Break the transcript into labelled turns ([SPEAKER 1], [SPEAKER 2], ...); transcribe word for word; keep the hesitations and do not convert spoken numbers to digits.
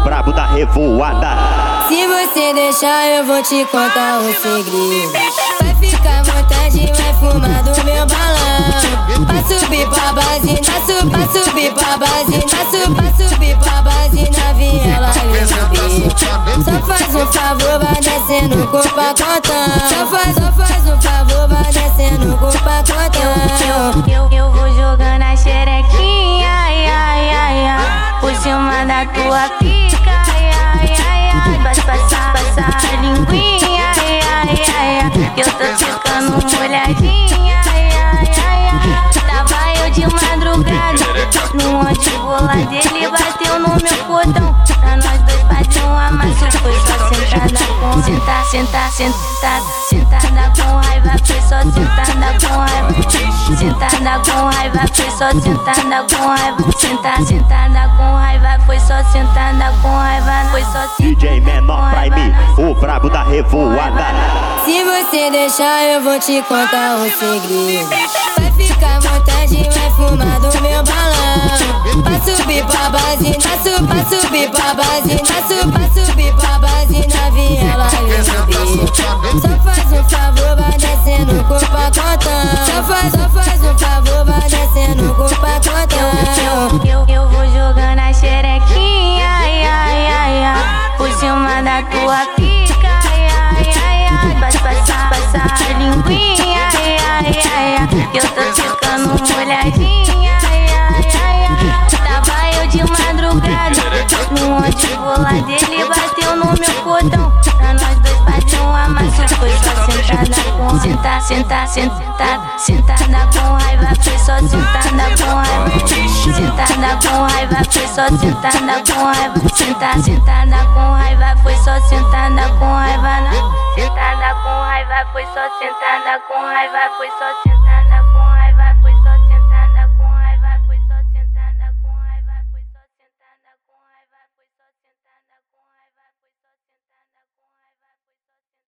[SPEAKER 1] brabo da revoada.
[SPEAKER 2] Se você deixar eu vou te contar um segredo. Vai ficar à vontade, vai fumar do meu balão. Pra subir pra base, na sub, pra subir pra base, na sub, pra subir pra base na viela e só faz um favor, vai descendo com o pacotão. Só faz, só faz um favor, vai descendo com o pacotão.
[SPEAKER 3] Eu, eu, eu vou jogando a xerequinha, ai, ai, ai, ai, por cima da tua pica, ai, ai, ai, ai, passa, passa, passa a linguinha, ai, ai, ai, ai, que eu tô ficando molhadinha, ai, ai, ai, ai. Tava eu de madrugada, no antibola dele bateu no meu portão. Pra nós dois fazer um amasso, foi só sentada com sentar, sentar, sentada, sentada com raiva, foi só sentada com raiva. Sentada com raiva, foi só sentada com raiva. Sentada, sentada com raiva, foi só sentada com raiva. Foi só
[SPEAKER 1] D J Menor Prime, o brabo da revoada.
[SPEAKER 2] Se você deixar eu vou te contar um segredo. Vai ficar à vontade, vai fumar do meu balão. Pra subir pra base, na sub, pra subir pra base, na sub, pra subir pra base na viela e só faz um favor, vai descendo com o pacotão. Só faz, só faz um favor, vai descendo com o pacotão.
[SPEAKER 3] Eu, eu, eu vou jogando a xerequinha, ai, ai, ai, ai, por cima da tua pica, ai, ai, ai, ai, passa, passa, passa a linguinha, ai, ai, ai, ai, que eu tô ficando molhadinha, ai, ai, ai, ai. Tava eu de madrugada, no antibola dele bateu no meu portão. Pra nós dois fazer um amasso, foi só sentada com sentar, sentar, sentada, sentada com raiva, foi só sentada com raiva. Sentada com raiva, foi só sentada com raiva. Sentada, sentada com raiva, foi só sentada com raiva. Sentada com raiva, foi só sentada com raiva, foi só sentada.